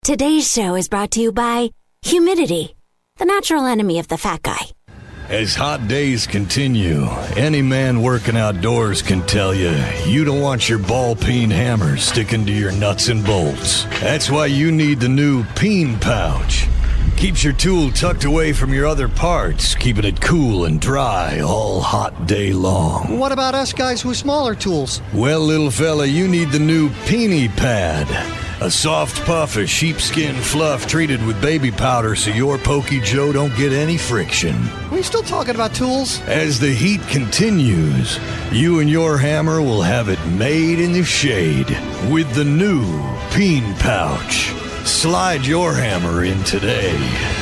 Today's show is brought to you by humidity, the natural enemy of the fat guy. As hot days continue, any man working outdoors can tell you don't want your ball-peen hammer sticking to your nuts and bolts. That's why you need the new Peen Pouch. Keeps your tool tucked away from your other parts, keeping it cool and dry all hot day long. What about us guys with smaller tools? Well, little fella, you need the new Peenie Pad. A soft puff of sheepskin fluff treated with baby powder so your Pokey Joe don't get any friction. Are we still talking about tools? As the heat continues, you and your hammer will have it made in the shade with the new Peen Pouch. Slide your hammer in today.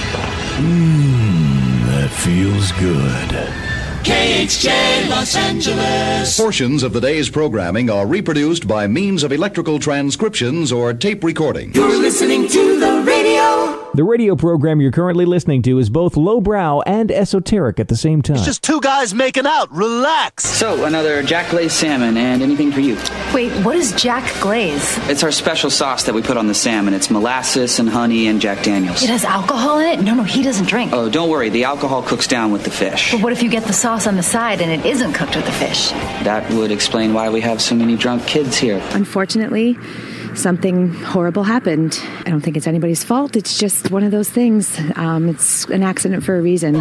That feels good. KHJ Los Angeles. Portions of the day's programming are reproduced by means of electrical transcriptions or tape recording. You're listening to the radio. The radio program you're currently listening to is both lowbrow and esoteric at the same time. It's just two guys making out. Relax. So, another Jack Glaze salmon, and anything for you. Wait, what is Jack Glaze? It's our special sauce that we put on the salmon. It's molasses and honey and Jack Daniels. It has alcohol in it? No, he doesn't drink. Oh, don't worry. The alcohol cooks down with the fish. But what if you get the sauce on the side and it isn't cooked with the fish? That would explain why we have so many drunk kids here. Unfortunately, something horrible happened. I don't think it's anybody's fault. It's just one of those things. It's an accident for a reason.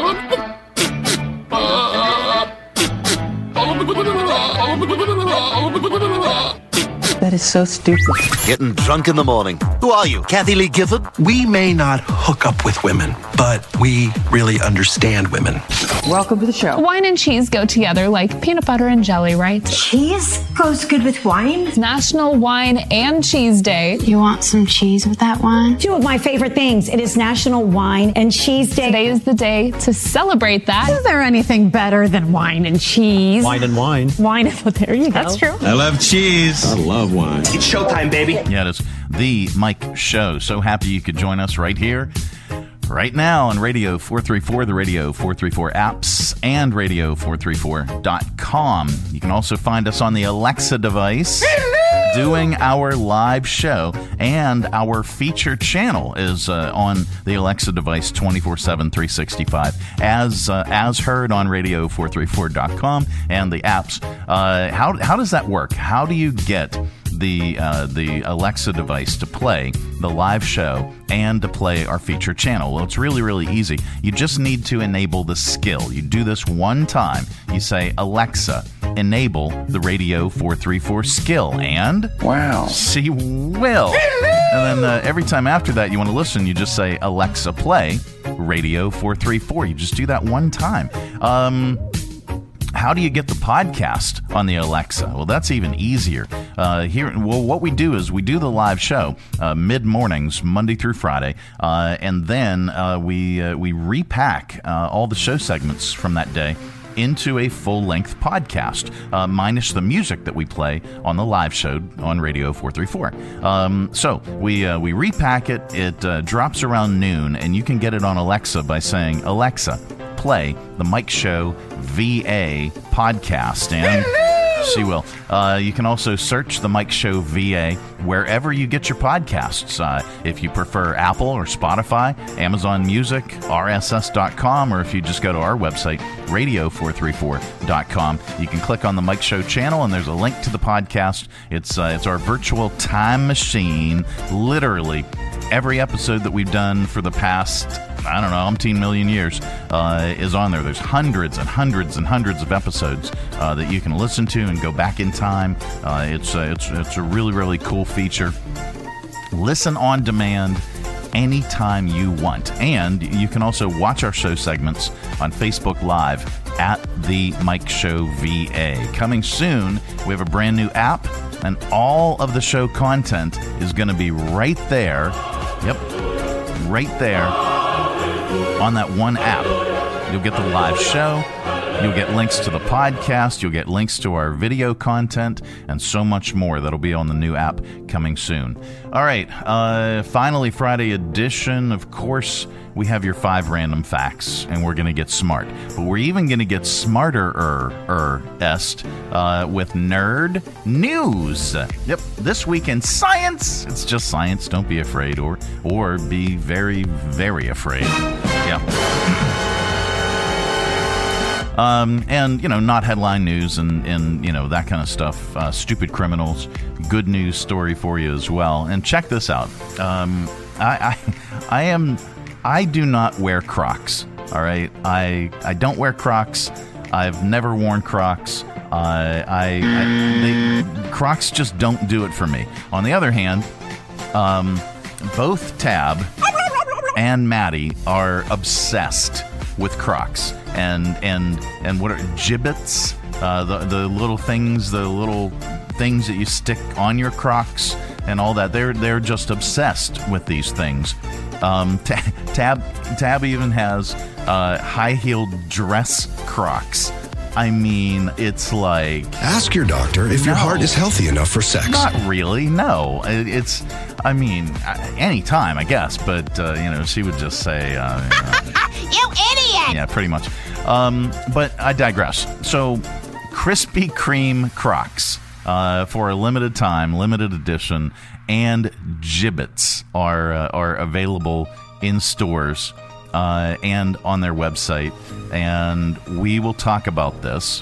That is so stupid. Getting drunk in the morning. Who are you, Kathy Lee Gifford? We may not hook up with women, but we really understand women. Welcome to the show. Wine and cheese go together like peanut butter and jelly, right? Cheese goes good with wine? It's National Wine and Cheese Day. You want some cheese with that wine? Two of my favorite things. It is National Wine and Cheese Day. Today is the day to celebrate that. Is there anything better than wine and cheese? Wine and wine. Wine, there you go. That's true. I love cheese. I love wine. It's showtime, baby. Yeah, it's the Mike Show. So happy you could join us right here, right now on Radio 434, the Radio 434 apps, and radio434.com. You can also find us on the Alexa device. Doing our live show, and our featured channel is on the Alexa device 24/7, 365, as heard on radio434.com and the apps. How does that work? How do you get the Alexa device to play the live show and to play our featured channel? Well, it's really, really easy. You just need to enable the skill. You do this one time. You say, Alexa, enable the Radio 434 skill, and wow, she will. And then every time after that you want to listen, you just say, Alexa, play Radio 434. You just do that one time. How do you get the podcast on the Alexa? Well, that's even easier. What we do is we do the live show mid-mornings, Monday through Friday, and then we repack all the show segments from that day into a full-length podcast, minus the music that we play on the live show on Radio 434. So we repack it. It drops around noon, and you can get it on Alexa by saying, Alexa, play the Mike Show VA podcast, and she will. You can also search the Mike Show VA wherever you get your podcasts. If you prefer Apple or Spotify, Amazon Music, RSS.com, or if you just go to our website, radio434.com, you can click on the Mike Show channel, and there's a link to the podcast. It's our virtual time machine. Literally, every episode that we've done for the past, I don't know, umpteen million years is on there. There's hundreds and hundreds and hundreds of episodes that you can listen to and go back in time. It's a really, really cool feature. Listen on demand anytime you want. And you can also watch our show segments on Facebook Live at The Mike Show VA. Coming soon, we have a brand new app, and all of the show content is going to be right there. Yep, right there on that one app. You'll get the live show. You'll get links to the podcast, you'll get links to our video content, and so much more that'll be on the new app coming soon. All right, finally Friday edition. Of course, we have your 5 random facts, and we're going to get smart. But we're even going to get smarter-est with Nerd News. Yep, this week in science. It's just science. Don't be afraid, or be very, very afraid. Yeah. And, not headline news and that kind of stuff. Stupid criminals. Good news story for you as well. And check this out. I do not wear Crocs. All right. I don't wear Crocs. I've never worn Crocs. Crocs just don't do it for me. On the other hand, both Tab and Maddie are obsessed with Crocs and what are Jibbits, the little things that you stick on your Crocs and all that. They're just obsessed with these things. Tab even has high-heeled dress Crocs. I mean, it's like... Ask your doctor if your heart is healthy enough for sex. Not really, no. Anytime, I guess, but, she would just say... You idiot! Yeah, pretty much. But I digress. So, Krispy Kreme Crocs, for a limited time, limited edition, and Jibbits are available in stores and on their website, and we will talk about this.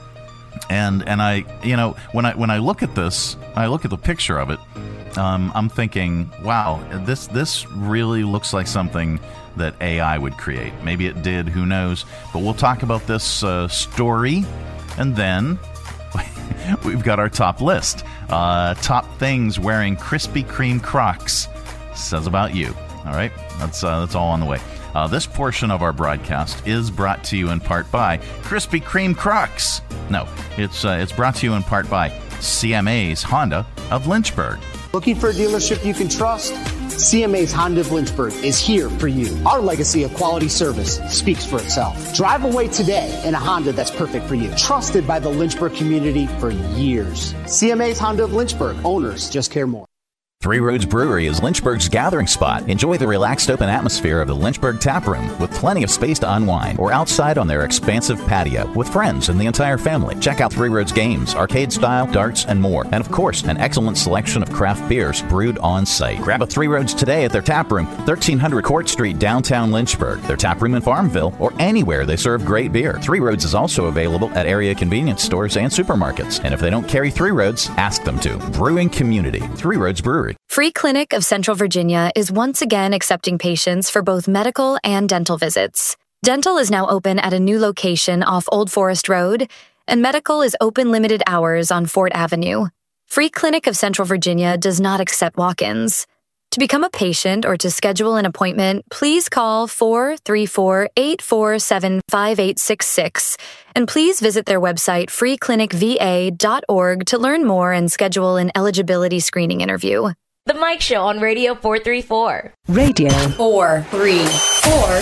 And I, when I look at this, I look at the picture of it. I'm thinking, wow, this really looks like something that AI would create. Maybe it did, who knows? But we'll talk about this story, and then we've got our top list. Top things wearing Krispy Kreme Crocs says about you. All right, that's all on the way. This portion of our broadcast is brought to you in part by Krispy Kreme Crocs. No, it's brought to you in part by CMA's Honda of Lynchburg. Looking for a dealership you can trust? CMA's Honda of Lynchburg is here for you. Our legacy of quality service speaks for itself. Drive away today in a Honda that's perfect for you. Trusted by the Lynchburg community for years. CMA's Honda of Lynchburg. Owners just care more. Three Roads Brewery is Lynchburg's gathering spot. Enjoy the relaxed open atmosphere of the Lynchburg Tap Room with plenty of space to unwind, or outside on their expansive patio with friends and the entire family. Check out Three Roads games, arcade style, darts, and more. And of course, an excellent selection of craft beers brewed on site. Grab a Three Roads today at their tap room, 1300 Court Street, downtown Lynchburg. Their tap room in Farmville, or anywhere they serve great beer. Three Roads is also available at area convenience stores and supermarkets. And if they don't carry Three Roads, ask them to. Brewing community, Three Roads Brewery. Free Clinic of Central Virginia is once again accepting patients for both medical and dental visits. Dental is now open at a new location off Old Forest Road, and medical is open limited hours on Fort Avenue. Free Clinic of Central Virginia does not accept walk-ins. To become a patient or to schedule an appointment, please call 434-847-5866, and please visit their website freeclinicva.org to learn more and schedule an eligibility screening interview. The Mike Show on Radio 434. Radio 434.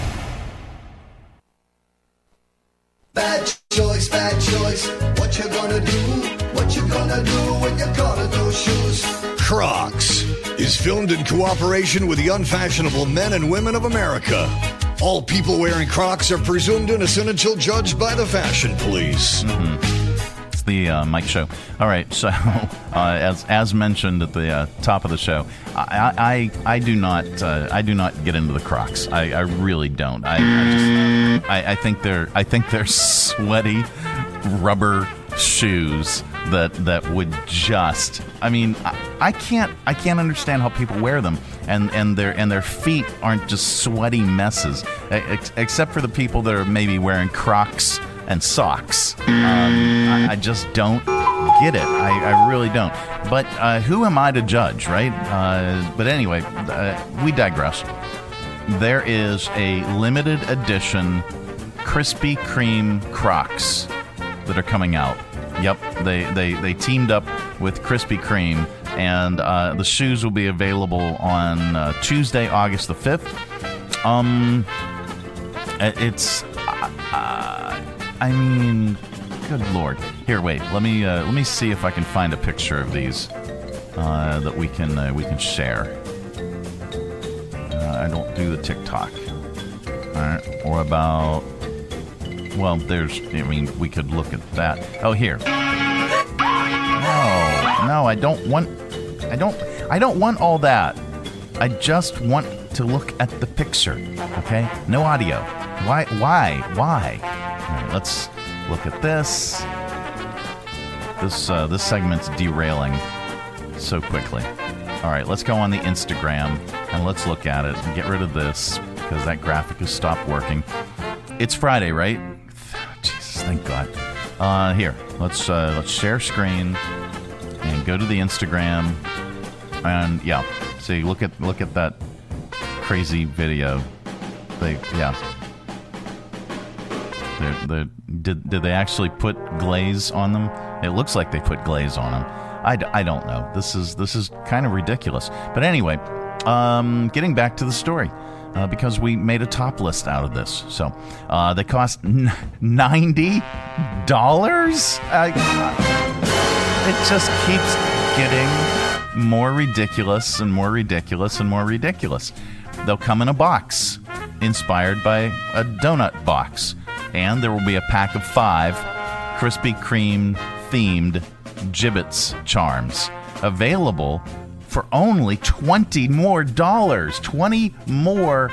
Bad choice, what you gonna do? What you gonna do when you got those shoes? Crocs is filmed in cooperation with the unfashionable men and women of America. All people wearing Crocs are presumed innocent until judged by the fashion police. Mm-hmm. It's the Mike Show. All right, so as mentioned at the top of the show, I do not get into the Crocs. I really don't. I think they're sweaty rubber shoes that would just. I mean, I can't understand how people wear them, and their feet aren't just sweaty messes, except for the people that are maybe wearing Crocs and socks. I just don't get it. I really don't. But who am I to judge, right? But anyway, we digress. There is a limited edition Krispy Kreme Crocs that are coming out. Yep, they teamed up with Krispy Kreme, and the shoes will be available on Tuesday, August the 5th. I mean, good Lord. Here, wait. Let me see if I can find a picture of these that we can share. I don't do the TikTok. All right. Or about. Well, we could look at that. Oh, here. No, I don't want all that. I just want to look at the picture. Okay? No audio. Why? All right, let's look at this. This segment's derailing so quickly. All right, let's go on the Instagram and let's look at it and get rid of this because that graphic has stopped working. It's Friday, right? Jesus, thank God. Here, let's share screen and go to the Instagram and yeah, see, look at that crazy video. Did they actually put glaze on them? It looks like they put glaze on them. I don't know. This is kind of ridiculous. But anyway, getting back to the story. Because we made a top list out of this. So, they cost $90? It just keeps getting more ridiculous and more ridiculous and more ridiculous. They'll come in a box, inspired by a donut box. And there will be a pack of 5 Krispy Kreme themed Jibbitz charms available for only $20 more. $20 more.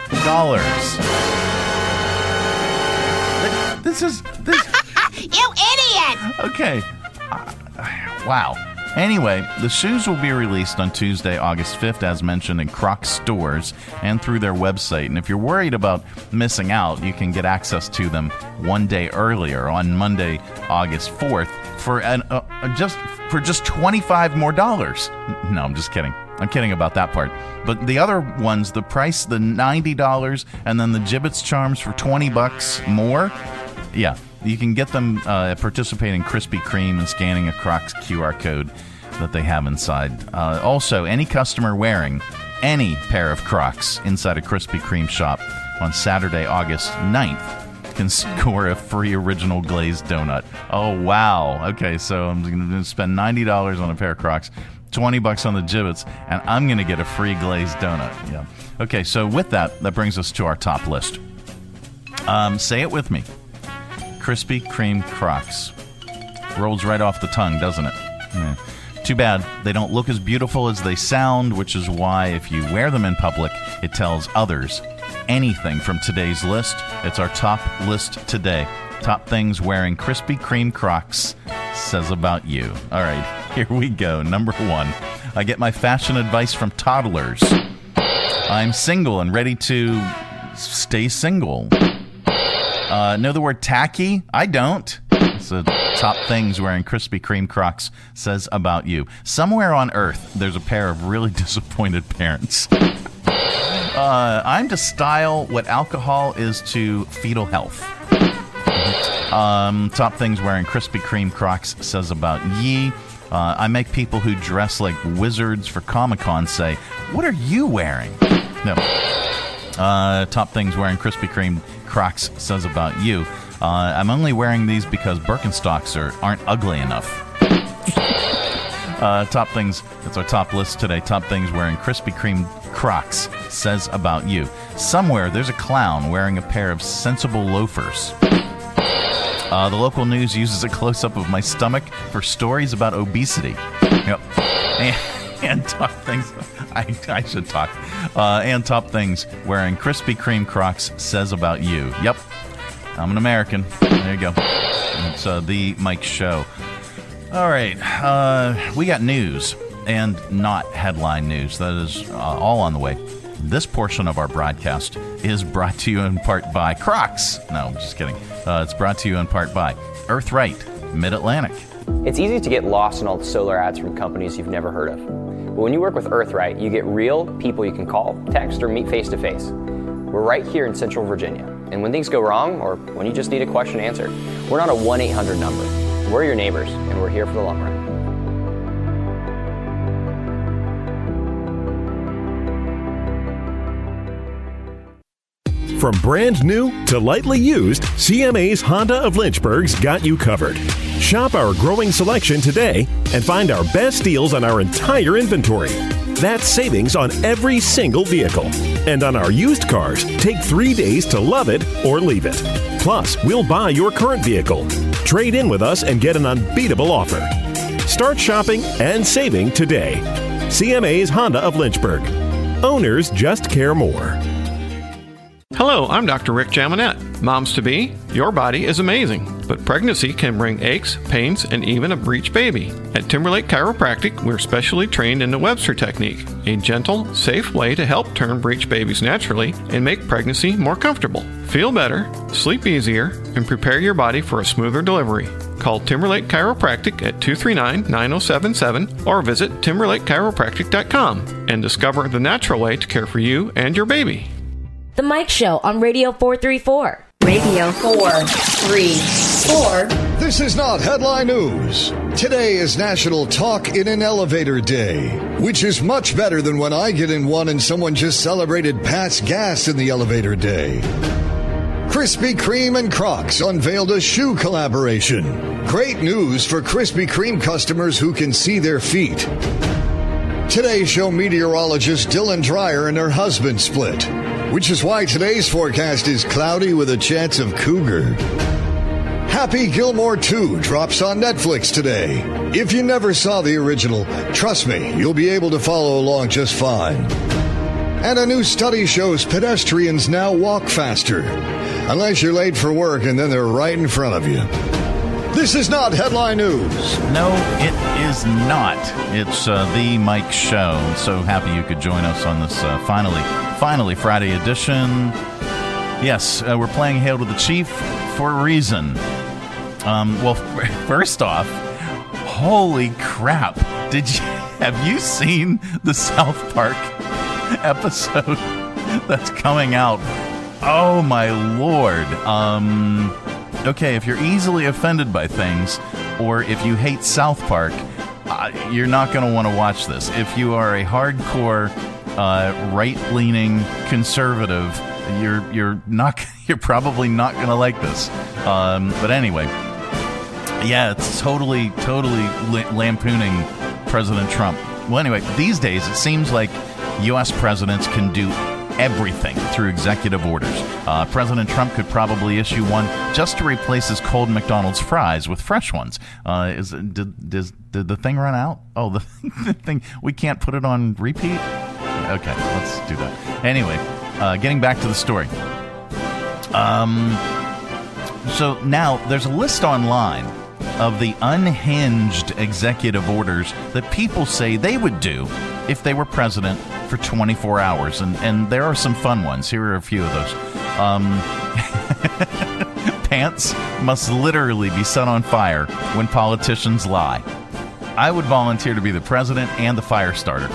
This. You idiot! Okay. Wow. Anyway, the shoes will be released on Tuesday, August 5th, as mentioned, in Crocs stores and through their website. And if you're worried about missing out, you can get access to them one day earlier on Monday, August 4th for just $25 more. No, I'm just kidding. I'm kidding about that part. But the other ones, the price, the $90, and then the Jibbitz charms for $20 more. Yeah, you can get them participating in Krispy Kreme and scanning a Crocs QR code that they have inside. Also, any customer wearing any pair of Crocs inside a Krispy Kreme shop on Saturday, August 9th can score a free original glazed donut. Oh, wow. Okay, so I'm going to spend $90 on a pair of Crocs, $20 on the Jibbitz, and I'm going to get a free glazed donut. Yeah. Okay, so with that brings us to our top list. Say it with me. Krispy Kreme Crocs. Rolls right off the tongue, doesn't it? Yeah. Too bad they don't look as beautiful as they sound, which is why if you wear them in public, it tells others anything from today's list. It's our top list today. Top things wearing Krispy Kreme Crocs says about you. All right, here we go. Number 1. I get my fashion advice from toddlers. I'm single and ready to stay single. Know the word tacky? I don't. So top things wearing Krispy Kreme Crocs says about you. Somewhere on Earth, there's a pair of really disappointed parents. I'm to style what alcohol is to fetal health. Top things wearing Krispy Kreme Crocs says about ye. I make people who dress like wizards for Comic-Con say, "What are you wearing?" No. Top things wearing Krispy Kreme Crocs says about you. I'm only wearing these because Birkenstocks aren't ugly enough. Top things, that's our top list today. Top things wearing Krispy Kreme Crocs says about you. Somewhere there's a clown wearing a pair of sensible loafers. The local news uses a close-up of my stomach for stories about obesity. Yep. And top things, I should talk. And top things wearing Krispy Kreme Crocs says about you. Yep. I'm an American. There you go. It's the Mike Show. All right. We got news and not headline news. That is all on the way. This portion of our broadcast is brought to you in part by Crocs. No, I'm just kidding. It's brought to you in part by Earthright, Mid-Atlantic. It's easy to get lost in all the solar ads from companies you've never heard of. But when you work with Earthright, you get real people you can call, text, or meet face-to-face. We're right here in Central Virginia. And when things go wrong, or when you just need a question answered, we're not a 1-800 number. We're your neighbors, and we're here for the long run. From brand new to lightly used, CMA's Honda of Lynchburg's got you covered. Shop our growing selection today and find our best deals on our entire inventory. That's savings on every single vehicle. And on our used cars, take 3 days to love it or leave it. Plus, we'll buy your current vehicle. Trade in with us and get an unbeatable offer. Start shopping and saving today. CMA's Honda of Lynchburg. Owners just care more. Hello, I'm Dr. Rick Jaminet. Moms-to-be, your body is amazing, but pregnancy can bring aches, pains, and even a breech baby. At Timberlake Chiropractic, we're specially trained in the Webster Technique, a gentle, safe way to help turn breech babies naturally and make pregnancy more comfortable. Feel better, sleep easier, and prepare your body for a smoother delivery. Call Timberlake Chiropractic at 239-9077 or visit TimberlakeChiropractic.com and discover the natural way to care for you and your baby. The Mike Show on Radio 434. Radio 434. This is not headline news. Today is National Talk in an Elevator Day, which is much better than when I get in one and someone just celebrated Pat's Gas in the elevator day. Krispy Kreme and Crocs unveiled a shoe collaboration. Great news for Krispy Kreme customers who can see their feet. Today's show meteorologist Dylan Dreyer and her husband split, which is why today's forecast is cloudy with a chance of cougar. Happy Gilmore 2 drops on Netflix today. If you never saw the original, trust me, you'll be able to follow along just fine. And a new study shows pedestrians now walk faster, unless you're late for work and then they're right in front of you. This is not headline news. No, it is not. It's the Mike Show. So happy you could join us on this finally Friday edition. Yes, we're playing Hail to the Chief for a reason. Well, first off, holy crap! Have you seen the South Park episode that's coming out? Oh my Lord! Okay, if you're easily offended by things, or if you hate South Park, you're not going to want to watch this. If you are a hardcore right-leaning conservative, you're probably not going to like this. But anyway, yeah, it's totally lampooning President Trump. Well, anyway, these days it seems like U.S. presidents can do everything through executive orders. President Trump could probably issue one just to replace his cold McDonald's fries with fresh ones. Did the thing run out? Oh, the thing, we can't put it on repeat? Okay, let's do that. Anyway, getting back to the story. So now there's a list online of the unhinged executive orders that people say they would do if they were president for 24 hours. And there are some fun ones. Here are a few of those. Pants must literally be set on fire when politicians lie. I would volunteer to be the president and the fire starter.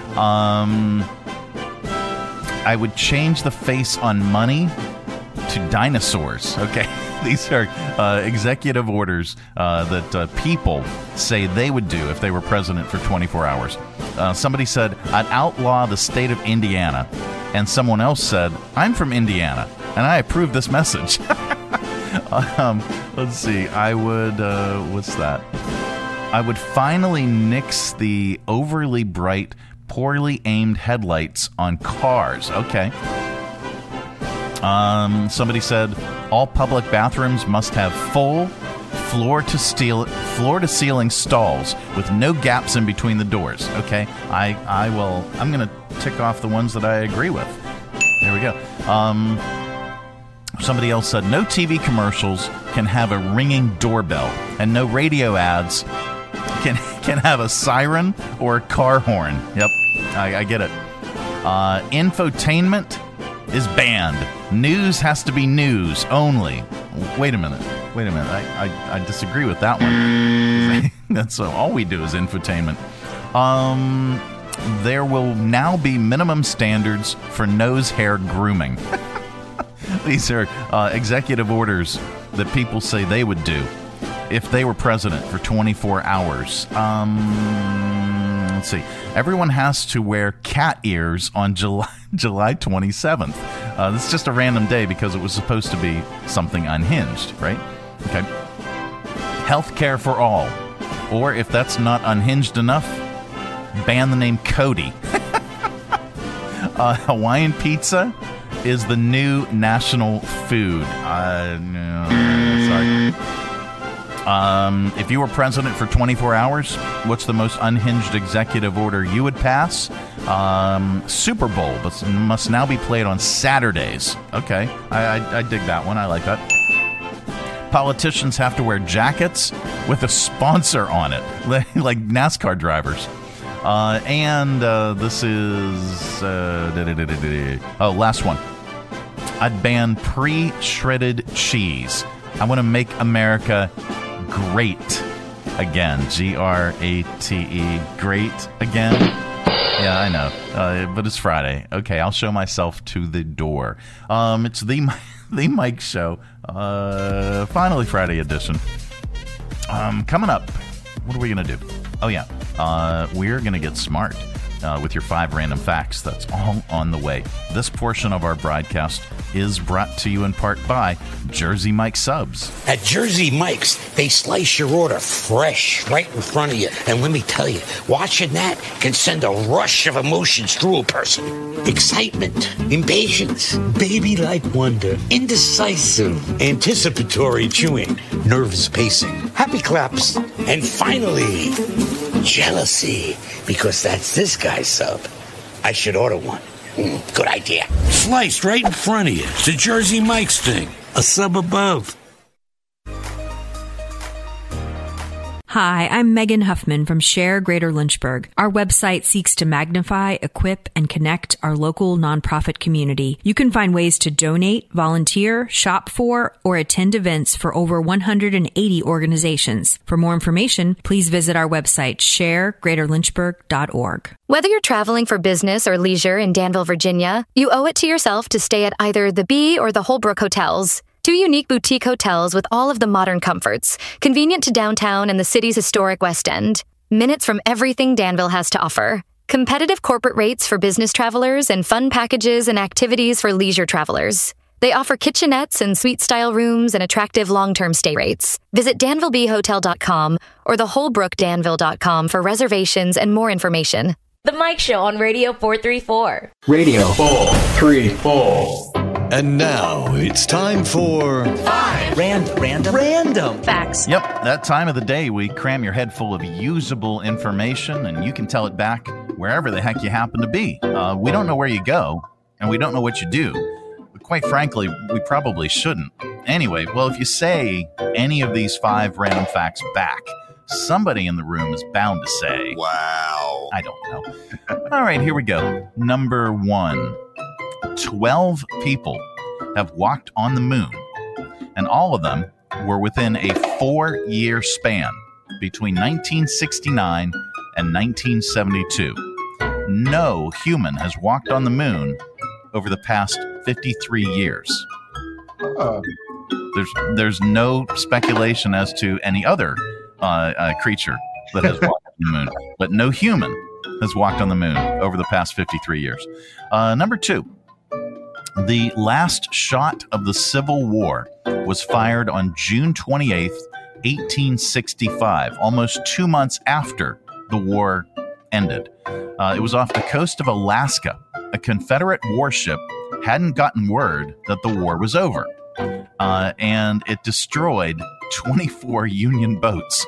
I would change the face on money to dinosaurs. Okay. These are executive orders that people say they would do if they were president for 24 hours. Somebody said, I'd outlaw the state of Indiana. And someone else said, I'm from Indiana, and I approve this message. Let's see. I would, what's that? I would finally nix the overly bright, poorly aimed headlights on cars. Okay. Somebody said, all public bathrooms must have full floor-to-ceiling stalls with no gaps in between the doors. Okay, I'm going to tick off the ones that I agree with. There we go. Somebody else said, no TV commercials can have a ringing doorbell, and no radio ads can have a siren or a car horn. Yep, I get it. Infotainment is banned. News has to be news only. Wait a minute. I disagree with that one. That's all we do is infotainment. There will now be minimum standards for nose hair grooming. These are executive orders that people say they would do if they were president for 24 hours. Let's see. Everyone has to wear cat ears on July 27th. This is just a random day because it was supposed to be something unhinged, right? Okay. Healthcare for all. Or if that's not unhinged enough, ban the name Cody. Hawaiian pizza is the new national food. No, sorry. If you were president for 24 hours, what's the most unhinged executive order you would pass? Super Bowl must now be played on Saturdays. Okay, I dig that one. I like that. Politicians have to wear jackets with a sponsor on it, like NASCAR drivers. This is... last one. I'd ban pre-shredded cheese. I want to make America great again. G-R-A-T-E. Great again. Yeah, I know. But it's Friday. Okay, I'll show myself to the door. It's the Mike Show. Finally Friday edition. Coming up, what are we going to do? Oh, yeah. We're going to get smart with your 5 random facts. That's all on the way. This portion of our broadcast is brought to you in part by Jersey Mike's Subs. At Jersey Mike's, they slice your order fresh right in front of you. And let me tell you, watching that can send a rush of emotions through a person. Excitement, impatience, baby-like wonder, indecisive, anticipatory chewing, nervous pacing, happy claps, and finally, jealousy, because that's this guy's sub. I should order one. Good idea. Sliced right in front of you. It's a Jersey Mike's thing. A sub above. Hi, I'm Megan Huffman from Share Greater Lynchburg. Our website seeks to magnify, equip, and connect our local nonprofit community. You can find ways to donate, volunteer, shop for, or attend events for over 180 organizations. For more information, please visit our website, sharegreaterlynchburg.org. Whether you're traveling for business or leisure in Danville, Virginia, you owe it to yourself to stay at either the Bee or the Holbrook hotels. 2 unique boutique hotels with all of the modern comforts, convenient to downtown and the city's historic West End. Minutes from everything Danville has to offer. Competitive corporate rates for business travelers and fun packages and activities for leisure travelers. They offer kitchenettes and suite-style rooms and attractive long-term stay rates. Visit DanvilleBeeHotel.com or theholbrookdanville.com for reservations and more information. The Mike Show on Radio 434. Radio 434. And now it's time for 5 random facts. Yep, that time of the day we cram your head full of usable information and you can tell it back wherever the heck you happen to be. We don't know where you go and we don't know what you do. But quite frankly, we probably shouldn't. Anyway, well, if you say any of these 5 random facts back, somebody in the room is bound to say, wow. I don't know. All right, here we go. Number 1. 12 people have walked on the moon, and all of them were within a 4-year span between 1969 and 1972. No human has walked on the moon over the past 53 years. There's no speculation as to any other creature that has walked on the moon, but no human has walked on the moon over the past 53 years. Number 2. The last shot of the Civil War was fired on June 28th, 1865, almost 2 months after the war ended. It was off the coast of Alaska. A Confederate warship hadn't gotten word that the war was over, and it destroyed 24 Union boats.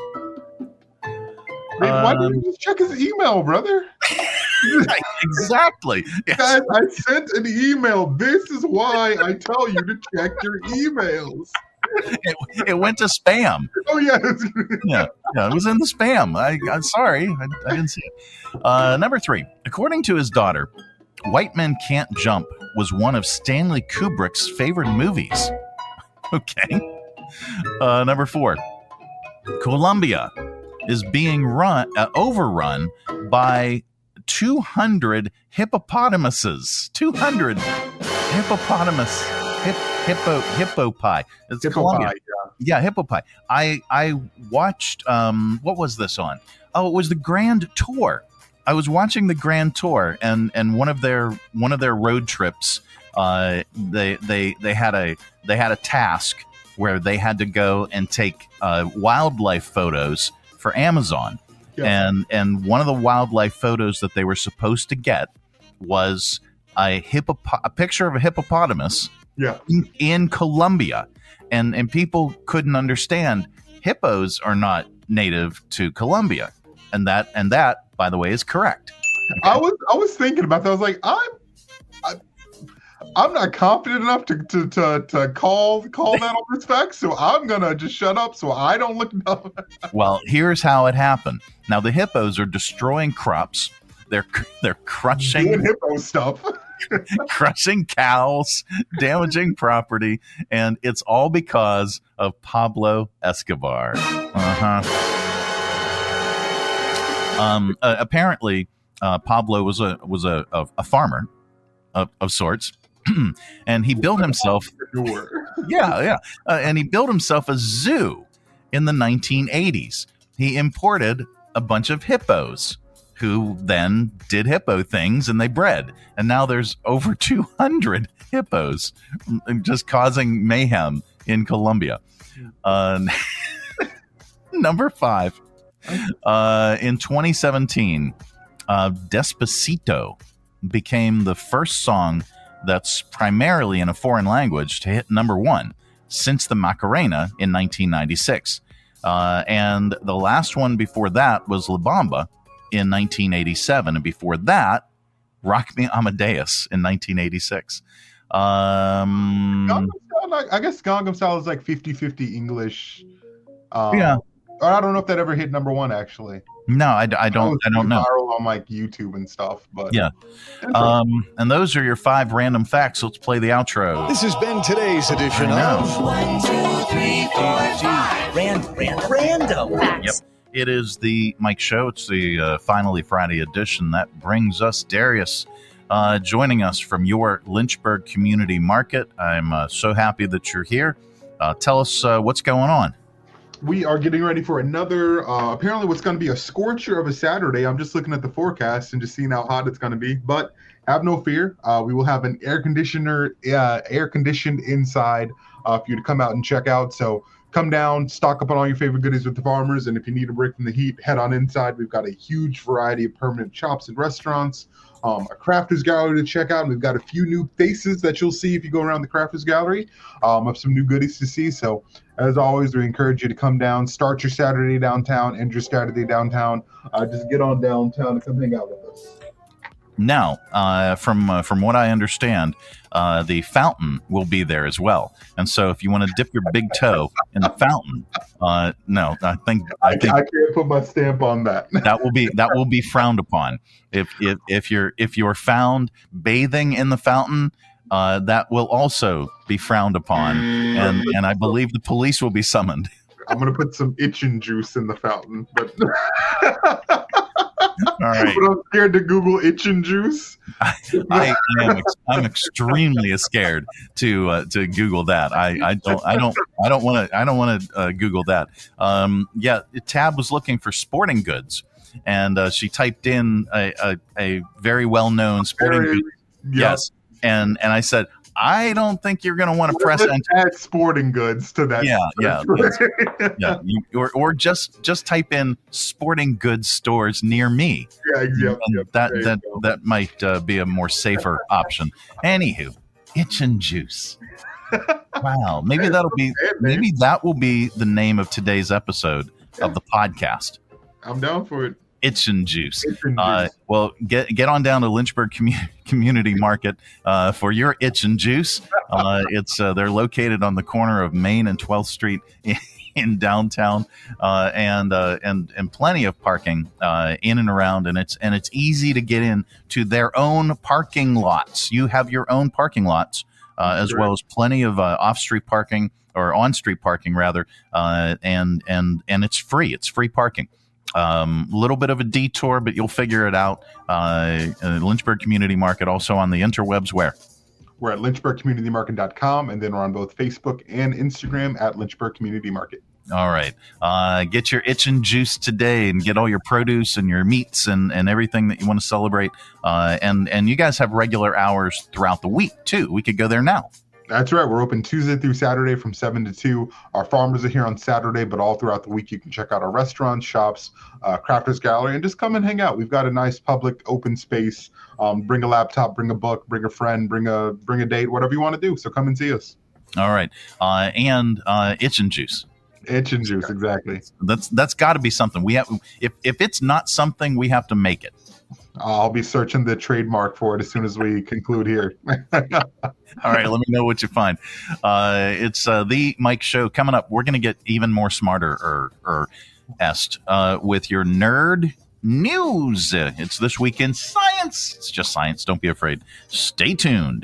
Why didn't you just check his email, brother? Exactly. Yes. Guys, I sent an email. This is why I tell you to check your emails. It went to spam. Oh, yes. yeah, it was in the spam. I'm sorry. I didn't see it. Number 3. According to his daughter, White Men Can't Jump was one of Stanley Kubrick's favorite movies. Okay. Number 4. Colombia is being overrun by 200 hippopotamuses. 200 hippopotamus. Hippopi. It's Colombia. Yeah, hippopi. I watched, what was this on? Oh, it was the Grand Tour. I was watching the Grand Tour, and one of their road trips they had a task where they had to go and take wildlife photos for Amazon. Yeah. And one of the wildlife photos that they were supposed to get was a picture of a hippopotamus in Colombia. And people couldn't understand hippos are not native to Colombia. And that, by the way, is correct. I was thinking about that. I was like, I'm not confident enough to call that on this fact, so I'm gonna just shut up so I don't look dumb. Well, here's how it happened. Now the hippos are destroying crops. They're crushing doing hippo stuff, crushing cows, damaging property, and it's all because of Pablo Escobar. Apparently, Pablo was a farmer of sorts. And he built himself and he built himself a zoo in the 1980s. He imported a bunch of hippos who then did hippo things, and they bred. And now there's over 200 hippos just causing mayhem in Colombia. Number 5. In 2017, Despacito became the first song that's primarily in a foreign language to hit number 1 since the Macarena in 1996. And the last one before that was La Bamba in 1987. And before that, Rock Me Amadeus in 1986. Gangnam Style, I guess Gangnam Style is like 50-50 English. Yeah. I don't know if that ever hit number 1, actually. No, I don't know. Viral on like YouTube and stuff, but yeah. And those are your 5 random facts. Let's play the outro. This has been today's edition of 1, 2, 3, 4, 5 random facts. Yep. It is the Mike Show. It's the finally Friday edition. That brings us Darius joining us from your Lynchburg Community Market. I'm so happy that you're here. Tell us what's going on. We are getting ready for another, apparently what's going to be a scorcher of a Saturday. I'm just looking at the forecast and just seeing how hot it's going to be. But have no fear. We will have an air conditioned inside for you to come out and check out. So come down, stock up on all your favorite goodies with the farmers. And if you need a break from the heat, head on inside. We've got a huge variety of permanent shops and restaurants, a crafters gallery to check out. And we've got a few new faces that you'll see if you go around the crafters gallery, of some new goodies to see. So as always, we encourage you to come down, start your Saturday downtown, end your Saturday downtown. Just get on downtown and come hang out with us. Now, from what I understand, the fountain will be there as well. And so if you want to dip your big toe in the fountain, no, I think I can't put my stamp on that. that will be frowned upon. If you're found bathing in the fountain, that will also be frowned upon, and I believe the police will be summoned. I'm gonna put some itching juice in the fountain, but all right. But I'm scared to Google itching juice. I'm extremely scared to Google that. I don't want to Google that. Tab was looking for sporting goods, and she typed in a very well known sporting goods. Yes. And I said, I don't think you're going to want to press enter. Add sporting goods to that. Or just type in sporting goods stores near me. That might be a more safer option. Anywho, itchin' juice. Wow, maybe that will be the name of today's episode of the podcast. I'm down for it. Itchin' juice. Well, get on down to Lynchburg Community Market for your itchin' juice. They're located on the corner of Main and 12th Street in downtown, and plenty of parking in and around, and it's easy to get in to their own parking lots. You have your own parking lots as well as plenty of off-street parking or on-street parking rather, and it's free. It's free parking. Little bit of a detour, but you'll figure it out. Lynchburg Community Market, also on the interwebs. Where? We're at lynchburgcommunitymarket.com, and then we're on both Facebook and Instagram at Lynchburg Community Market. All right. Get your itchin' juice today and get all your produce and your meats and everything that you want to celebrate. And you guys have regular hours throughout the week, too. We could go there now. That's right. We're open Tuesday through Saturday from 7 to 2. Our farmers are here on Saturday, but all throughout the week you can check out our restaurants, shops, crafters gallery, and just come and hang out. We've got a nice public open space. Bring a laptop, bring a book, bring a friend, bring a date, whatever you want to do. So come and see us. All right. And itchin' juice. Itchin' juice, exactly. That's got to be something. We have. If it's not something, we have to make it. I'll be searching the trademark for it as soon as we conclude here. All right, let me know what you find. It's the Mike Show coming up. We're going to get even more smarter with your nerd news. It's This Week in Science. It's just science. Don't be afraid. Stay tuned.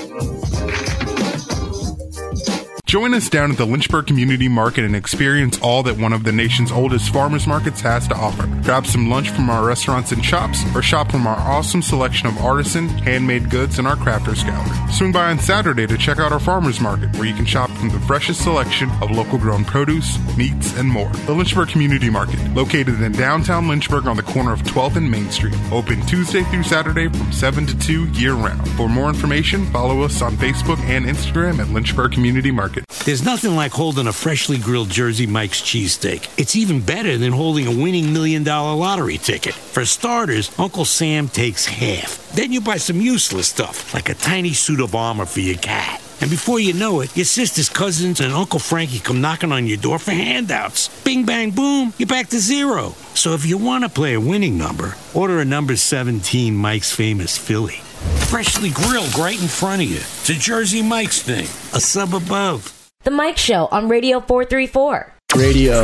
Join us down at the Lynchburg Community Market and experience all that one of the nation's oldest farmers markets has to offer. Grab some lunch from our restaurants and shops, or shop from our awesome selection of artisan, handmade goods in our crafters gallery. Swing by on Saturday to check out our farmers market, where you can shop from the freshest selection of local grown produce, meats, and more. The Lynchburg Community Market, located in downtown Lynchburg on the corner of 12th and Main Street. Open Tuesday through Saturday from 7 to 2 year-round. For more information, follow us on Facebook and Instagram at Lynchburg Community Market. There's nothing like holding a freshly grilled Jersey Mike's cheesesteak. It's even better than holding a winning $1 million lottery ticket. For starters, Uncle Sam takes half. Then you buy some useless stuff, like a tiny suit of armor for your cat. And before you know it, your sister's cousins and Uncle Frankie come knocking on your door for handouts. Bing, bang, boom, you're back to zero. So if you want to play a winning number, order a number 17 Mike's Famous Philly. Freshly grilled right in front of you. It's a Jersey Mike's thing, a sub above. The Mike Show on Radio 434. Radio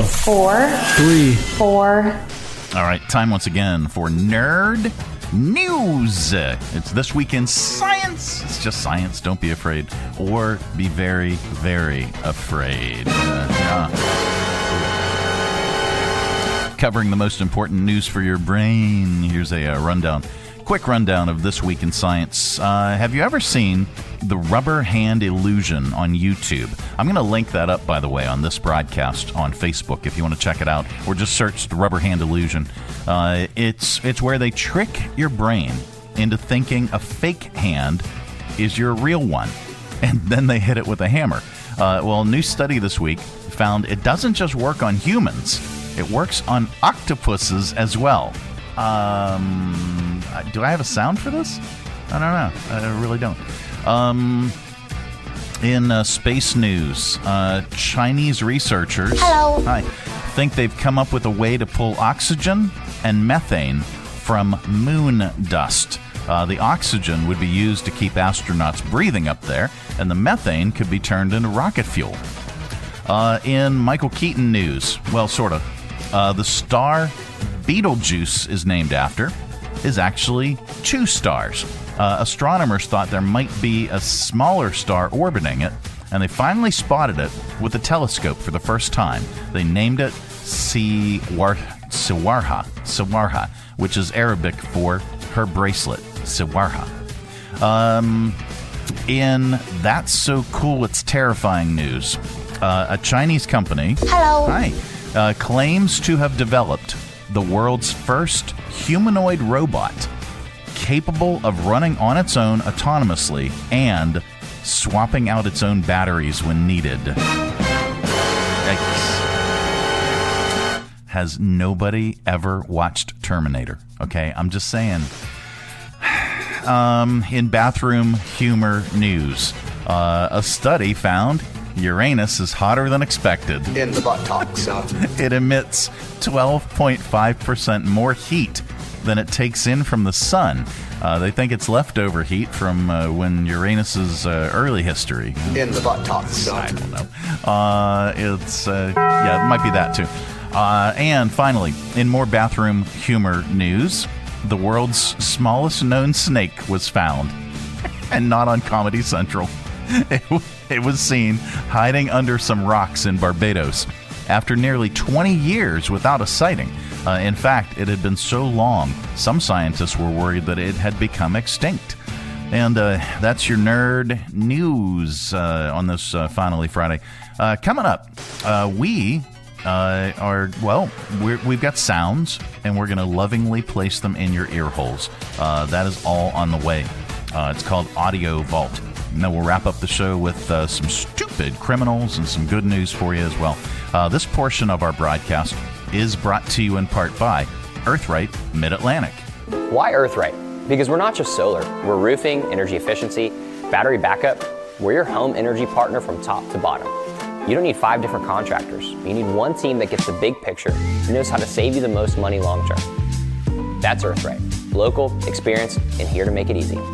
434. All right, time once again for Nerd News. It's This Week in Science. It's just science. Don't be afraid. Or be very, very afraid. Covering the most important news for your brain. Here's a quick rundown of This Week in Science. Have you ever seen the rubber hand illusion on YouTube? I'm going to link that up, by the way, on this broadcast on Facebook if you want to check it out, or just search the rubber hand illusion. It's where they trick your brain into thinking a fake hand is your real one, and then they hit it with a hammer. Well, a new study this week found it doesn't just work on humans, it works on octopuses as well. Do I have a sound for this? I don't know. I really don't. In space news, Chinese researchers think they've come up with a way to pull oxygen and methane from moon dust. The oxygen would be used to keep astronauts breathing up there, and the methane could be turned into rocket fuel. In Michael Keaton news, well, sort of, the star Betelgeuse is named after is actually two stars. Astronomers thought there might be a smaller star orbiting it, and they finally spotted it with a telescope for the first time. They named it Sawarha, which is Arabic for her bracelet, Sawarha. In That's So Cool It's Terrifying news, a Chinese company claims to have developed the world's first humanoid robot capable of running on its own autonomously and swapping out its own batteries when needed. Has nobody ever watched Terminator? Okay, I'm just saying. In bathroom humor news, a study found Uranus is hotter than expected. In the buttocks. It emits 12.5% more heat than it takes in from the sun. They think it's leftover heat from when Uranus's early history. In the buttocks. I don't know. It might be that too. And finally, in more bathroom humor news, the world's smallest known snake was found, and not on Comedy Central. It was seen hiding under some rocks in Barbados after nearly 20 years without a sighting. In fact, it had been so long, some scientists were worried that it had become extinct. And that's your nerd news on this Finally Friday. Coming up, we we've got sounds, and we're going to lovingly place them in your ear holes. That is all on the way. It's called Audio Vault. And then we'll wrap up the show with some stupid criminals and some good news for you as well. This portion of our broadcast is brought to you in part by Earthright Mid-Atlantic. Why Earthright? Because we're not just solar. We're roofing, energy efficiency, battery backup. We're your home energy partner from top to bottom. You don't need 5 different contractors. You need one team that gets the big picture and knows how to save you the most money long term. That's Earthright. Local, experienced, and here to make it easy.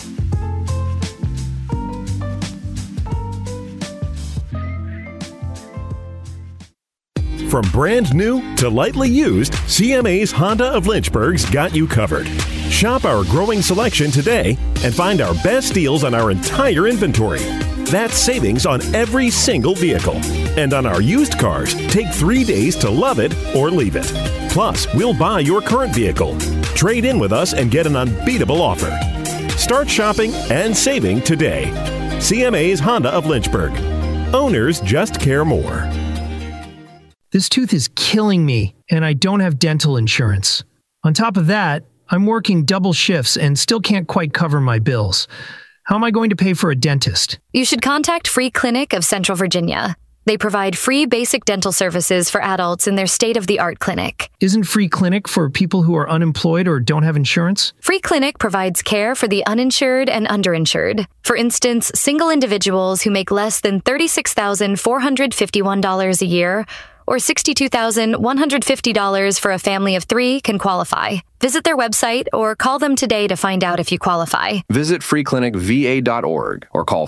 From brand new to lightly used, CMA's Honda of Lynchburg's got you covered. Shop our growing selection today and find our best deals on our entire inventory. That's savings on every single vehicle. And on our used cars, take 3 days to love it or leave it. Plus, we'll buy your current vehicle. Trade in with us and get an unbeatable offer. Start shopping and saving today. CMA's Honda of Lynchburg. Owners just care more. This tooth is killing me, and I don't have dental insurance. On top of that, I'm working double shifts and still can't quite cover my bills. How am I going to pay for a dentist? You should contact Free Clinic of Central Virginia. They provide free basic dental services for adults in their state-of-the-art clinic. Isn't Free Clinic for people who are unemployed or don't have insurance? Free Clinic provides care for the uninsured and underinsured. For instance, single individuals who make less than $36,451 a year or $62,150 for a family of 3 can qualify. Visit their website or call them today to find out if you qualify. Visit freeclinicva.org or call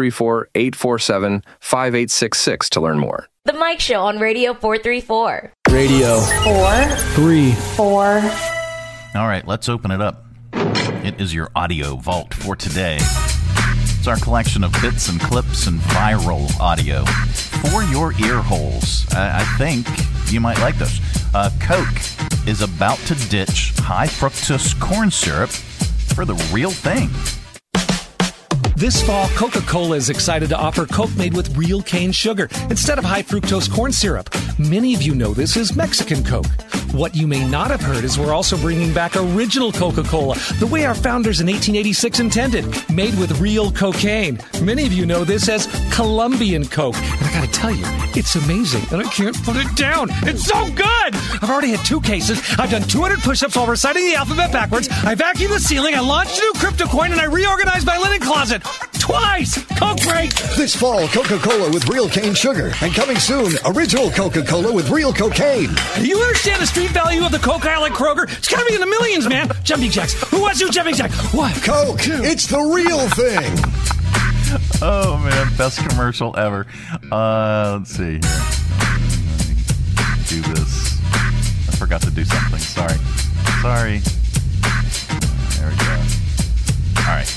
434-847-5866 to learn more. The Mike Show on Radio 434. Radio 434. All right, let's open it up. It is your audio vault for today. It's our collection of bits and clips and viral audio for your ear holes. I think you might like this. Coke is about to ditch high fructose corn syrup for the real thing. This fall, Coca-Cola is excited to offer Coke made with real cane sugar instead of high fructose corn syrup. Many of you know this is Mexican Coke. What you may not have heard is we're also bringing back original Coca-Cola, the way our founders in 1886 intended, made with real cocaine. Many of you know this as Colombian Coke. And I gotta tell you, it's amazing, and I can't put it down. It's so good! I've already had 2 cases. I've done 200 push-ups while reciting the alphabet backwards. I vacuumed the ceiling. I launched a new crypto coin, and I reorganized my linen closet. Twice! Coke break! This fall, Coca-Cola with real cane sugar. And coming soon, original Coca-Cola with real cocaine. Do you understand the street value of the Coke aisle at Kroger? It's gotta be in the millions, man. Jumping jacks. Who wants to do jumping jacks? What? Coke. It's the real thing. Oh, man. Best commercial ever. Let's see here. Do this. I forgot to do something. Sorry. There we go. All right.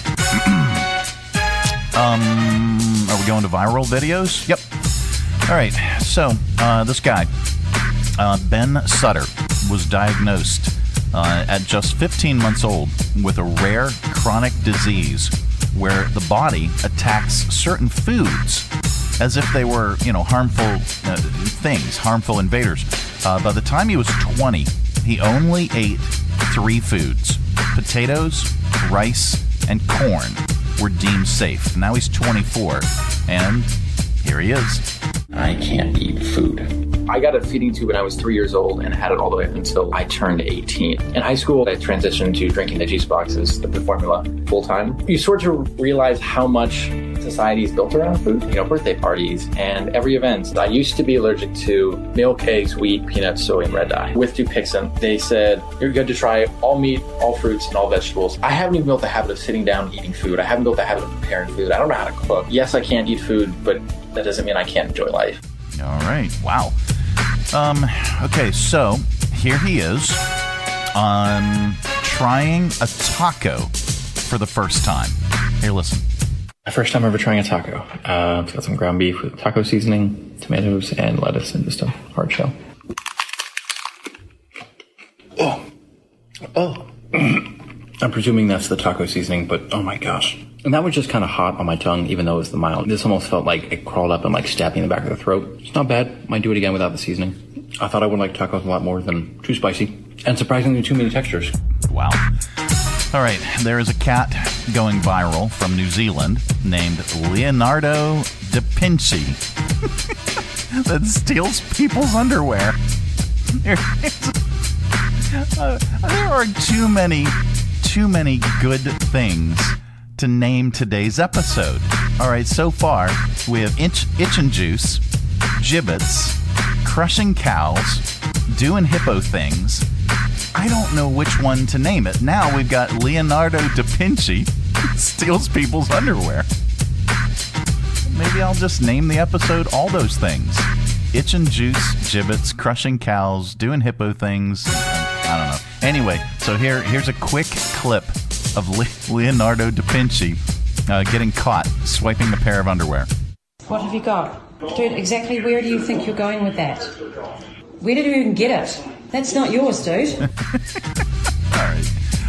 Are we going to viral videos? Yep. All right. So, this guy, Ben Sutter, was diagnosed at just 15 months old with a rare chronic disease where the body attacks certain foods as if they were, harmful things, harmful invaders. By the time he was 20, he only ate 3 foods: potatoes, rice, and corn were deemed safe. Now he's 24, and here he is. I can't eat food. I got a feeding tube when I was 3 years old and had it all the way up until I turned 18. In high school, I transitioned to drinking the juice boxes, the formula, full time. You sort of realize how much society is built around food, birthday parties and every event. I used to be allergic to milk, eggs, wheat, peanuts, soy, and red dye. With Dupixent, they said, you're good to try all meat, all fruits, and all vegetables. I haven't even built the habit of sitting down and eating food. I haven't built the habit of preparing food. I don't know how to cook. Yes, I can't eat food, but that doesn't mean I can't enjoy life. All right. Wow. Okay, so here he is trying a taco for the first time. Here, listen. My first time ever trying a taco. It's got some ground beef with taco seasoning, tomatoes, and lettuce, and just a hard shell. Oh. I'm presuming that's the taco seasoning, but oh my gosh. And that was just kind of hot on my tongue, even though it was the mild. This almost felt like it crawled up and like stabbed me in the back of the throat. It's not bad. Might do it again without the seasoning. I thought I would like tacos a lot more than too spicy. And surprisingly too many textures. Wow. All right, there is a cat going viral from New Zealand named Leonardo da Vinci that steals people's underwear. There are too many good things to name today's episode. All right, so far we have Itch and Juice, Gibbets, Crushing Cows, Doing Hippo Things. I don't know which one to name it. Now we've got Leonardo da Vinci steals people's underwear. Maybe I'll just name the episode All Those Things. Itch and Juice, Gibbets, Crushing Cows, Doing Hippo Things. I don't know. Anyway, so here's a quick clip of Leonardo da Vinci getting caught swiping a pair of underwear. What have you got? Dude, exactly where do you think you're going with that? Where did you even get it? That's not yours, dude. All right.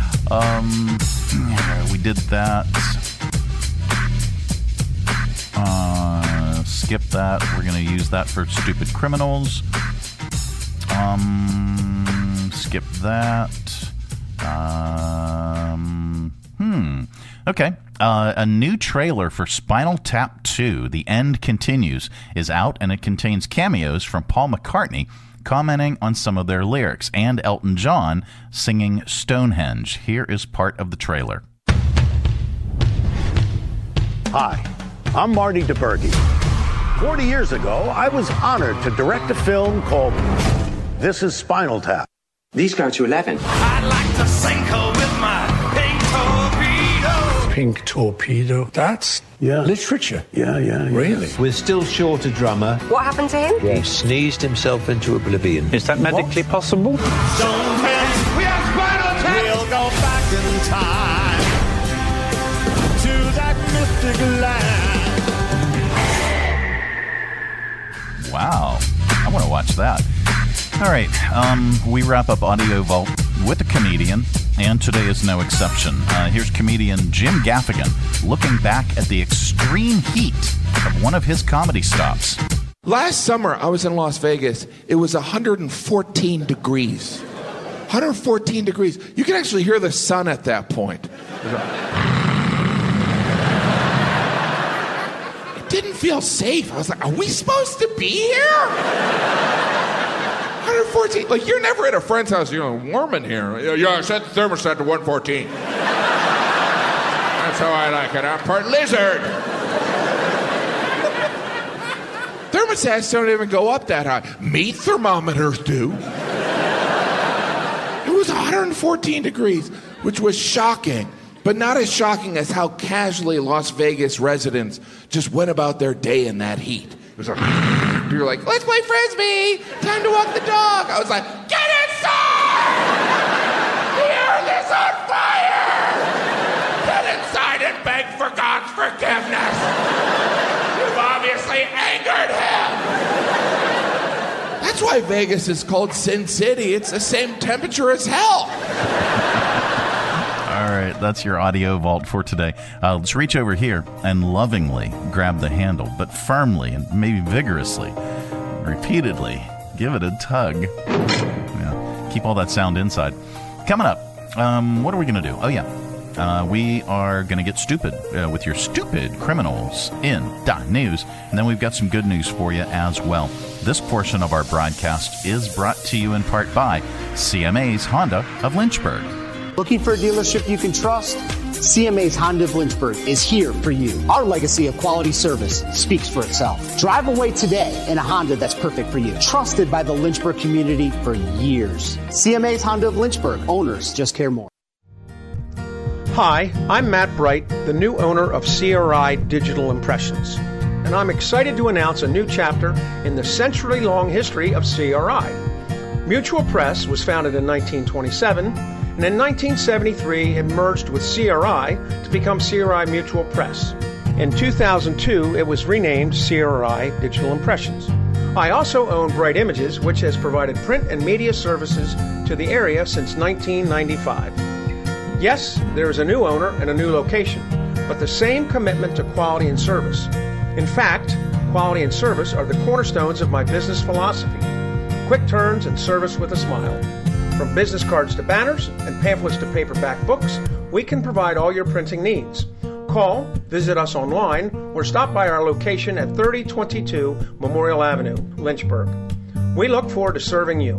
We did that. Skip that. We're going to use that for Stupid Criminals. Skip that. Okay. A new trailer for Spinal Tap 2, The End Continues, is out, and it contains cameos from Paul McCartney commenting on some of their lyrics, and Elton John singing Stonehenge. Here is part of the trailer. Hi, I'm Marty DeBerge. 40 years ago, I was honored to direct a film called This is Spinal Tap. These go to 11. I'd like to sink her with my pink torpedo. Pink torpedo? That's literature. Yeah. Really? We're still short a drummer. What happened to him? He sneezed himself into oblivion. Is that medically possible? Stonehenge, we have Spinal Tap. We'll go back in time to that mystic land. Wow. I want to watch that. All right. We wrap up Audio Vault with a comedian, and today is no exception. Here's comedian Jim Gaffigan looking back at the extreme heat of one of his comedy stops. Last summer, I was in Las Vegas. It was 114 degrees. 114 degrees. You can actually hear the sun at that point. It didn't feel safe. I was like, are we supposed to be here? 114. Like, you're never at a friend's house, warm in here. Yeah, I set the thermostat to 114. That's how I like it. I'm part lizard. Thermostats don't even go up that high. Meat thermometers do. It was 114 degrees, which was shocking, but not as shocking as how casually Las Vegas residents just went about their day in that heat. It was like, you were like, let's play Frisbee! Time to walk the dog! I was like, get inside! The earth is on fire! Get inside and beg for God's forgiveness! You've obviously angered him! That's why Vegas is called Sin City. It's the same temperature as hell. All right, that's your Audio Vault for today. Let's reach over here and lovingly grab the handle, but firmly and maybe vigorously, repeatedly, give it a tug. Yeah, keep all that sound inside. Coming up, what are we going to do? Oh, yeah. We are going to get stupid with your Stupid Criminals in News, and then we've got some good news for you as well. This portion of our broadcast is brought to you in part by CMA's Honda of Lynchburg. Looking for a dealership you can trust? CMA's Honda of Lynchburg is here for you. Our legacy of quality service speaks for itself. Drive away today in a Honda that's perfect for you. Trusted by the Lynchburg community for years. CMA's Honda of Lynchburg. Owners just care more. Hi, I'm Matt Bright, the new owner of CRI Digital Impressions. And I'm excited to announce a new chapter in the century-long history of CRI. Mutual Press was founded in 1927, and in 1973 it merged with CRI to become CRI Mutual Press. In 2002 it was renamed CRI Digital Impressions. I also own Bright Images, which has provided print and media services to the area since 1995. Yes, there is a new owner and a new location, but the same commitment to quality and service. In fact, quality and service are the cornerstones of my business philosophy. Quick turns and service with a smile. From business cards to banners and pamphlets to paperback books, we can provide all your printing needs. Call, visit us online, or stop by our location at 3022 Memorial Avenue, Lynchburg. We look forward to serving you.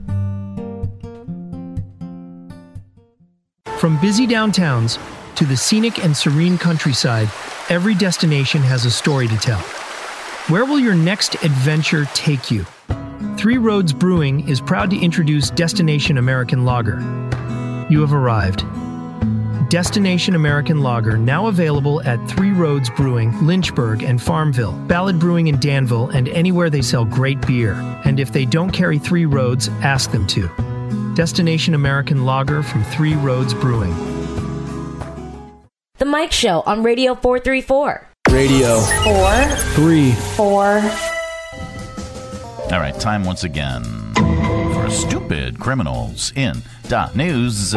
From busy downtowns to the scenic and serene countryside, every destination has a story to tell. Where will your next adventure take you? Three Roads Brewing is proud to introduce Destination American Lager. You have arrived. Destination American Lager, now available at Three Roads Brewing, Lynchburg, and Farmville, Ballard Brewing in Danville, and anywhere they sell great beer. And if they don't carry Three Roads, ask them to. Destination American Lager from Three Roads Brewing. The Mike Show on Radio 434. Radio 434. All right, time once again for Stupid Criminals in the News.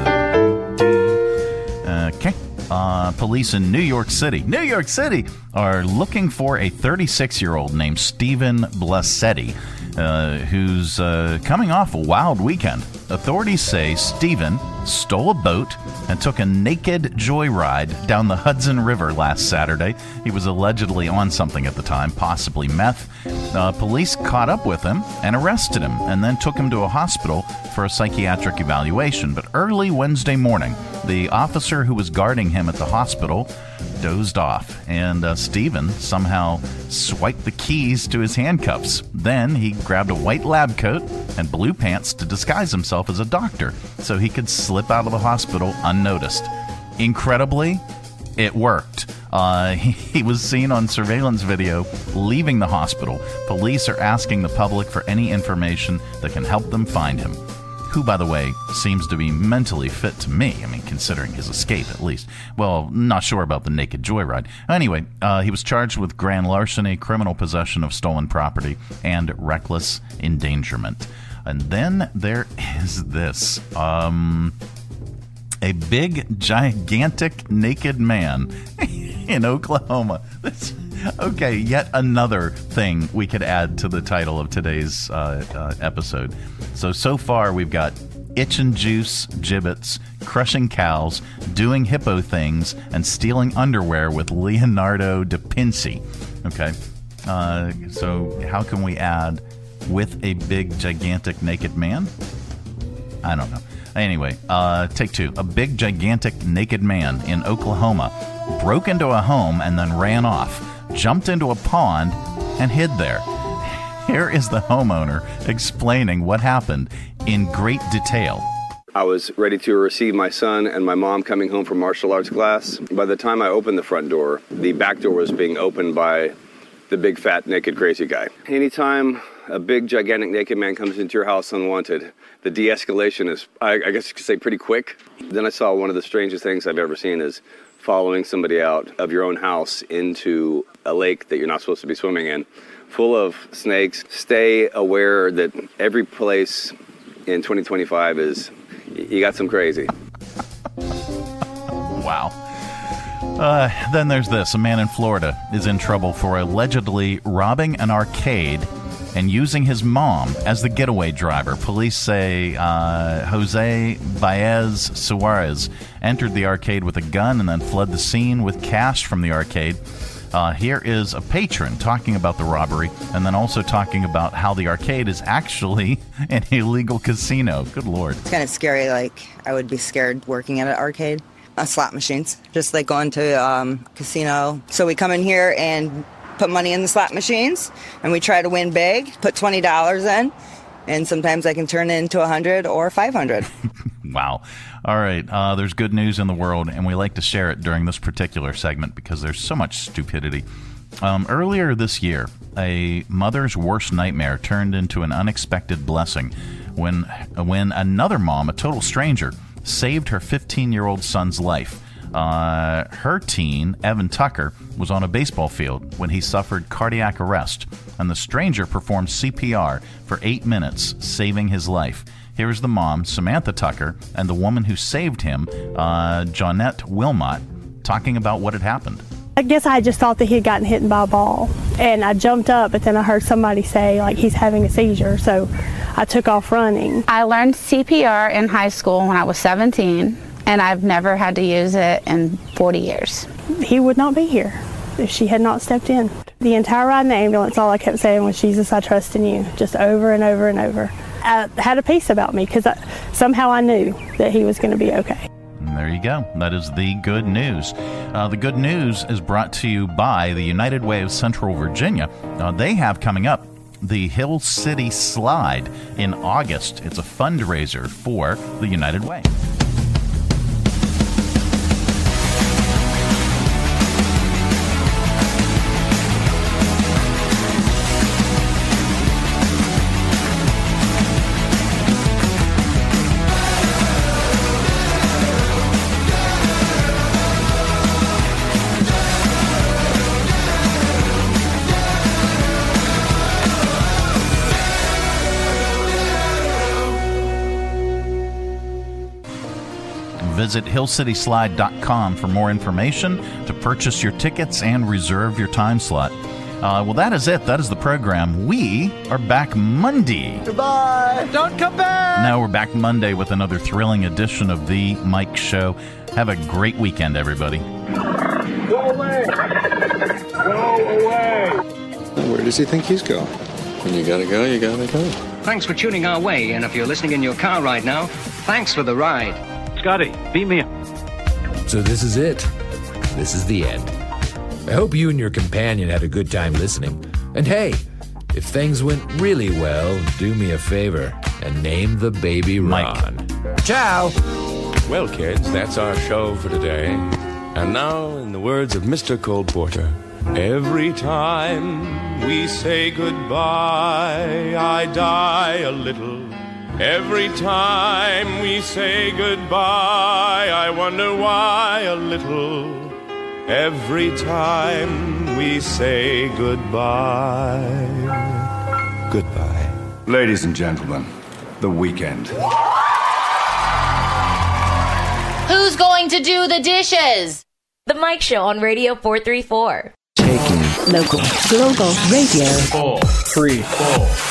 Okay. Police in New York City are looking for a 36-year-old named Stephen Blassetti, who's coming off a wild weekend. Authorities say Stephen stole a boat and took a naked joyride down the Hudson River last Saturday. He was allegedly on something at the time, possibly meth. Police caught up with him and arrested him and then took him to a hospital for a psychiatric evaluation. But early Wednesday morning, the officer who was guarding him at the hospital dozed off, and Stephen somehow swiped the keys to his handcuffs. Then he grabbed a white lab coat and blue pants to disguise himself as a doctor so he could slip out of the hospital unnoticed. Incredibly, it worked. He was seen on surveillance video leaving the hospital. Police are asking the public for any information that can help them find him, who, by the way, seems to be mentally fit to me. I mean, considering his escape, at least. Well, not sure about the naked joyride. Anyway, he was charged with grand larceny, criminal possession of stolen property, and reckless endangerment. And then there is this. A big, gigantic, naked man in Oklahoma. Okay, yet another thing we could add to the title of today's episode. So far we've got itch and juice gibbets, crushing cows, doing hippo things, and stealing underwear with Leonardo da Vinci. Okay, so how can we add with a big, gigantic, naked man? I don't know. Anyway, take two. A big, gigantic, naked man in Oklahoma broke into a home and then ran off, jumped into a pond, and hid there. Here is the homeowner explaining what happened in great detail. I was ready to receive my son and my mom coming home from martial arts class. By the time I opened the front door, the back door was being opened by the big, fat, naked, crazy guy. Anytime a big, gigantic, naked man comes into your house unwanted, the de-escalation is, I guess you could say, pretty quick. Then I saw one of the strangest things I've ever seen is following somebody out of your own house into a lake that you're not supposed to be swimming in, full of snakes. Stay aware that every place in 2025 is, you got some crazy. Wow. Then there's this. A man in Florida is in trouble for allegedly robbing an arcade and using his mom as the getaway driver. Police say Jose Baez Suarez entered the arcade with a gun and then fled the scene with cash from the arcade. Here is a patron talking about the robbery and then also talking about how the arcade is actually an illegal casino. Good Lord. It's kind of scary. Like, I would be scared working at an arcade. Slot machines, just like going to casino. So we come in here and put money in the slot machines, and we try to win big, put $20 in, and sometimes I can turn it into $100 or $500. Wow. All right. There's good news in the world, and we like to share it during this particular segment because there's so much stupidity. Earlier this year, a mother's worst nightmare turned into an unexpected blessing when another mom, a total stranger, saved her 15-year-old son's life. Her teen, Evan Tucker, was on a baseball field when he suffered cardiac arrest, and the stranger performed CPR for 8 minutes, saving his life. Here's the mom, Samantha Tucker, and the woman who saved him, Jonette Wilmot, talking about what had happened. I guess I just thought that he had gotten hit by a ball, and I jumped up, but then I heard somebody say, like, he's having a seizure, so I took off running. I learned CPR in high school when I was 17, and I've never had to use it in 40 years. He would not be here if she had not stepped in. The entire ride in the ambulance, all I kept saying was, Jesus, I trust in you, just over and over and over. I had a peace about me because somehow I knew that he was going to be okay. And there you go. That is the good news. The good news is brought to you by the United Way of Central Virginia. They have coming up the Hill City Slide in August. It's a fundraiser for the United Way. Visit hillcityslide.com for more information to purchase your tickets and reserve your time slot. Well, that is it. That is the program. We are back Monday. Goodbye. Don't come back. Now we're back Monday with another thrilling edition of The Mike Show. Have a great weekend, everybody. Go away. Go away. Where does he think he's going? When you gotta go, you gotta go. Thanks for tuning our way, and if you're listening in your car right now, thanks for the ride. Scotty, beat me up. So this is it. This is the end. I hope you and your companion had a good time listening. And hey, if things went really well, do me a favor and name the baby Ron. Mike. Ciao! Well, kids, that's our show for today. And now, in the words of Mr. Cole Porter, every time we say goodbye, I die a little. Every time we say goodbye, I wonder why a little. Every time we say goodbye. Goodbye. Ladies and gentlemen, the weekend. Who's going to do the dishes? The Mike Show on Radio 434. Taking local, global radio. 4, 3, 4.